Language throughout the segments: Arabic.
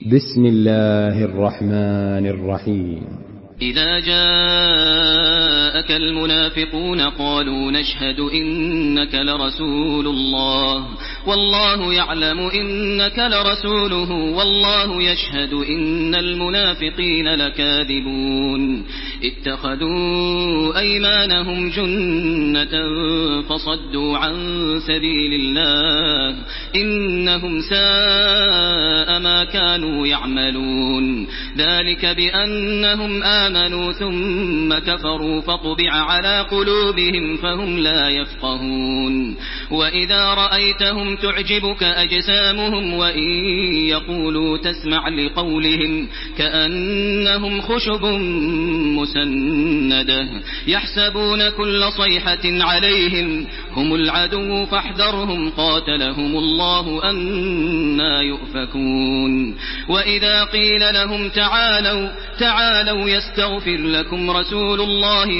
بسم الله الرحمن الرحيم. إذا جاءك المنافقون قالوا نشهد إنك لرسول الله والله يعلم إنك لرسوله والله يشهد إن المنافقين لكاذبون اتخذوا أيمانهم جنة فصدوا عن سبيل الله إنهم ساء ما كانوا يعملون ذلك بأنهم آمنوا ثم كفروا فطبع على قلوبهم فهم لا يفقهون وإذا رأيتهم تعجبك أجسامهم وإن يقولوا تسمع لقولهم كأنهم خشب مسندة يحسبون كل صيحة عليهم هم العدو فاحذرهم قاتلهم الله أنى يؤفكون وإذا قيل لهم تعالوا يستغفر لكم رسول الله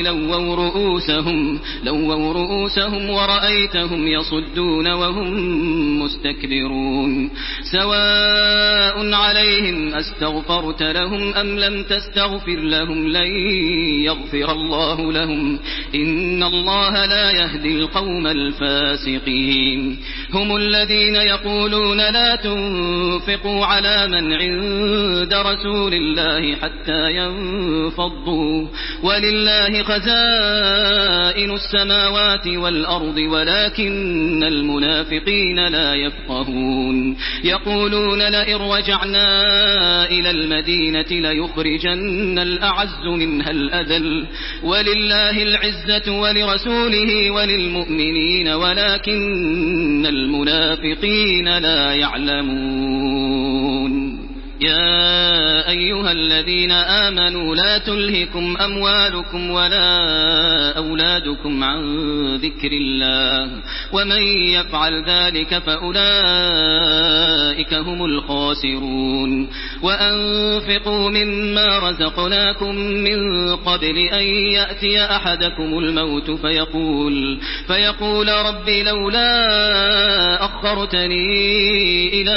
لووا رؤوسهم ورأيتهم يصدون وهم مستكبرون سواء عليهم أستغفرت لهم أم لم تستغفر لهم لن يغفر الله لهم إن الله لا يهدي القوم الفاسقين هم الذين يقولون لا تنفقوا على من عند رسول الله حتى ينفضوا ولله خزائن السماوات والأرض ولكن المنافقين لا يفقهون يقولون لئن رجعنا إلى المدينة ليخرجن الأعز منها الأذل ولله العزة ولرسوله وللمؤمنين ولكن المنافقين لا يعلمون يا أيها الذين آمنوا لا تلهكم أموالكم ولا أولادكم عن ذكر الله ومن يفعل ذلك فأولئك هم الخاسرون وأنفقوا مما رزقناكم من قبل أن يأتي أحدكم الموت فيقول رب لولا أخرتني إلى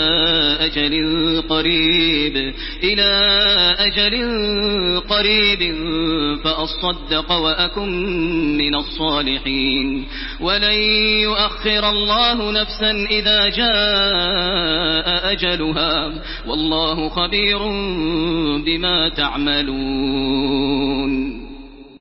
أجل قريب فأصدق وأكن من الصالحين ولن يؤخر الله نفسا إذا جاء أجلها والله خبير بما تعملون.